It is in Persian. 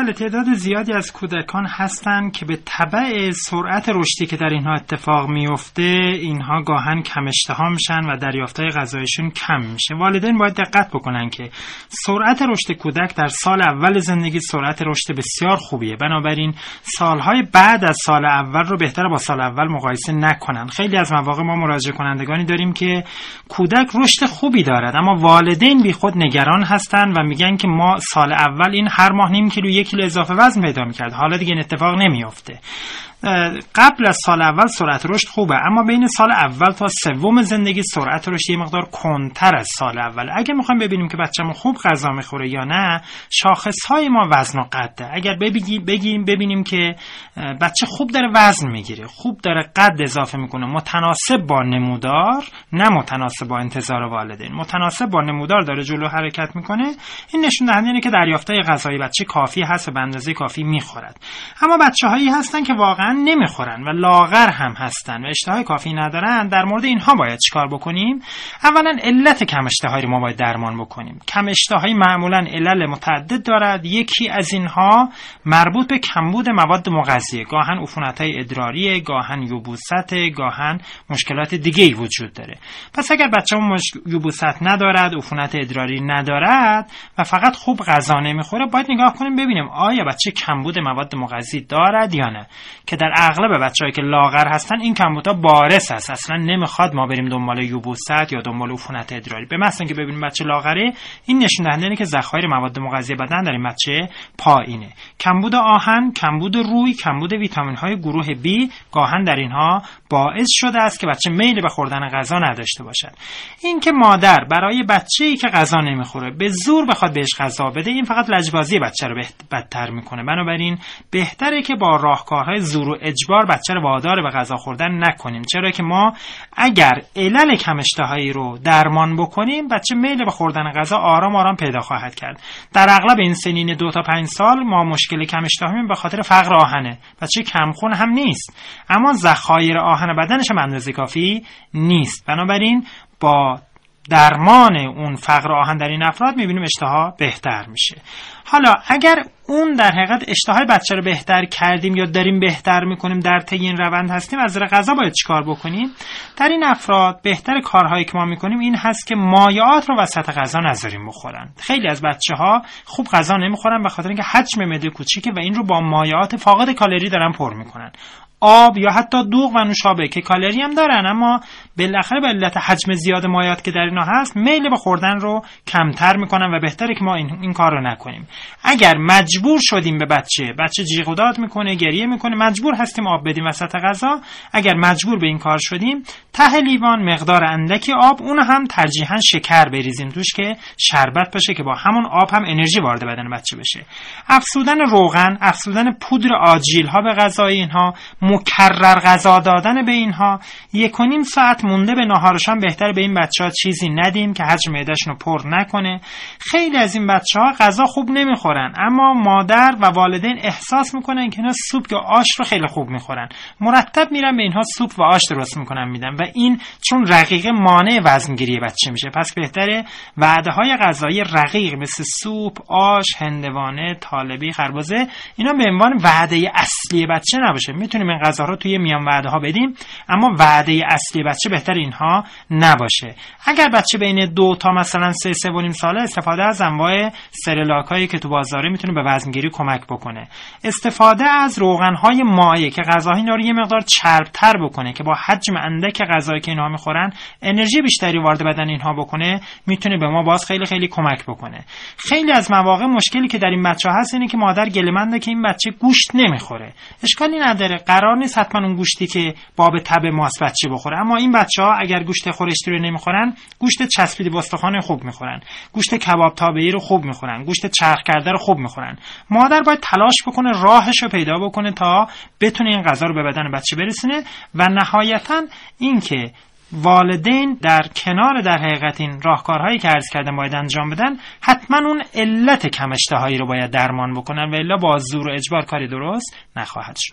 بله، تعداد زیادی از کودکان هستن که به تبع سرعت رشدی که در اینها اتفاق میفته اینها گاهن کم اشتها میشن و دریافتهای غذایشون کم میشه. والدین باید دقت بکنن که سرعت رشد کودک در سال اول زندگی سرعت رشد بسیار خوبیه، بنابراین سالهای بعد از سال اول رو بهتره با سال اول مقایسه نکنن. خیلی از مواقع ما مراجعه کنندگانی داریم که کودک رشد خوبی دارد اما والدین بی خود نگران هستن و میگن که ما سال اول این هر ماه نیم کیلو 1 کیلو اضافه وزن پیدا میکرد، حالا دیگه این اتفاق نمیافته. قبل از سال اول سرعت رشد خوبه، اما بین سال اول تا سوم زندگی سرعت رشد یه مقدار کندتر از سال اول. اگه میخوایم ببینیم که بچه‌مون خوب غذا میخوره یا نه، شاخصهای ما وزن و قده. اگر ببینیم که بچه خوب داره وزن میگیره، خوب داره قد اضافه میکنه، متناسب با نمودار، نه متناسب با انتظار والدین، متناسب با نمودار داره جلو حرکت میکنه، این نشون دهنده اینه که دریافتهای غذایی بچه کافی هست و به اندازه کافی میخورد. اما بچه‌هایی هستن که واقعا نمیخورن و لاغر هم هستن و اشتهای کافی ندارن. در مورد اینها باید چیکار بکنیم؟ اولا علت کم اشتهایی رو ما باید درمان بکنیم. کم اشتهایی معمولا علل متعدد دارد. یکی از اینها مربوط به کمبود مواد مغذیه، گاهن عفونت‌های ادراریه، گاهن یبوست، گاهن مشکلات دیگه‌ای وجود داره. پس اگر بچه‌مون یبوست ندارد، عفونت ادراری ندارد و فقط خوب غذا نمیخوره، باید نگاه کنیم ببینیم آیا بچه کمبود مواد مغذی دارد یا نه، که در اغلب بچه‌هایی که لاغر هستن این کمبودها بارز است، اصلا نمیخواد ما بریم دنبال یبوست یا دنبال عفونت ادراری. به محض اینکه ببینیم بچه لاغره، این نشون دهنده اینه که ذخایر مواد مغذی بدن در این بچه پایینه. کمبود آهن، کمبود روی، کمبود ویتامین‌های گروه B گاهن در اینها باعث شده است که بچه میل به خوردن غذا نداشته باشد. این که مادر برای بچه‌ای که غذا نمیخوره به زور بخواد بهش غذا بده، این فقط لجبازی بچه رو بدتر میکنه. بنابراین بهتره که با راهکارهای زور و اجبار بچه رو وادار به غذا خوردن نکنیم، چرا که ما اگر علل کم اشتهایی رو درمان بکنیم، بچه میل به خوردن غذا آرام آرام پیدا خواهد کرد. در اغلب این سنین 2 تا 5 سال ما مشکل کم اشتهایی به خاطر فقر آهنه. بچه کمخون هم نیست، اما ذخایر آهن بدنش هم اندازه کافی نیست. بنابراین با درمان اون فقر آهن در این افراد میبینیم اشتها بهتر میشه. حالا اگر اون در حقیقت اشتهای بچه رو بهتر کردیم یا داریم بهتر میکنیم، در طی این روند هستیم، از غذا باید چیکار بکنیم؟ در این افراد بهتر کارهایی که ما میکنیم این هست که مایعات رو وسط غذا نذاریم بخورن. خیلی از بچه‌ها خوب غذا نمیخورن به خاطر اینکه حجم معده کوچیکه و این رو با مایعات فاقد کالری دارن پر میکنن. آب یا حتی دوغ و نوشابه که کالری هم دارن، اما بالاخره به علت حجم زیاد مایعات که در اینا هست میل به خوردن رو کمتر میکنن و بهتره که ما این کار رو نکنیم. اگر مجبور شدیم به بچه جیغ و داد میکنه، گریه میکنه، مجبور هستیم آب بدیم وسط غذا، اگر مجبور به این کار شدیم، ته لیوان مقدار اندکی آب، اون هم ترجیحاً شکر بریزیم توش که شربت باشه که با همون آب هم انرژی وارد بدن بچه بشه. افزودن روغن، افزودن پودر آجیل ها به غذای اینها، مکرر غذا دادن به اینها، 1.5 ساعت مونده به ناهارشان بهتره به این بچه‌ها چیزی ندیم که حجم معده‌شون رو پر نکنه. خیلی از این بچه‌ها غذا خوب نمیخورن، اما مادر و والدین احساس میکنن که اینا سوپ یا آش رو خیلی خوب میخورن، مرتب میرن به اینها سوپ و آش درست میکنن میدن و این چون رقیق مانع وزنگیری بچه میشه. پس بهتره وعده‌های غذایی رقیق مثل سوپ، آش، هندوانه، طالبی، خربزه، اینا به عنوان وعده اصلی بچه نباشه. میتونیم این غذا رو توی میان وعده ها بدیم، اما وعده اصلی بچه بهتر اینها نباشه. اگر بچه بین 2 تا مثلا 3.5 ساله، استفاده از انواع سرلاک هایی که تو بازاره میتونه به وزنگیری کمک بکنه. استفاده از روغن های مایع که غذاها اینا رو یه مقدار چربتر بکنه که با حجم اندک غذایی که اینها میخورن انرژی بیشتری وارد بدن اینها بکنه، میتونه به ما باز خیلی خیلی کمک بکنه. خیلی از مواقع مشکلی که در این بچه هست اینه که مادر گله‌منده که این بچه گوشت نمیخوره. اشکالی نداره، قرار نیست حتما اون گوشتی که باب تب ماست بچه بخوره، اما این بچه‌ها اگر گوشت خورشتی رو نمیخورن، گوشت چسبیده به استخوان خوب میخورن، گوشت کباب تابعی رو خوب میخورن، گوشت چرخ کرده رو خوب میخورن. مادر باید تلاش بکنه راهش رو پیدا بکنه تا بتونه این غذا رو به بدن بچه برسونه. و نهایتاً اینکه والدین در کنار در حقیقت این راهکارهایی که عرض کردم باید انجام بدن، حتما اون علت کم اشتهایی رو باید درمان بکنن و الا با زور و اجبار کاری درست نخواهد شد.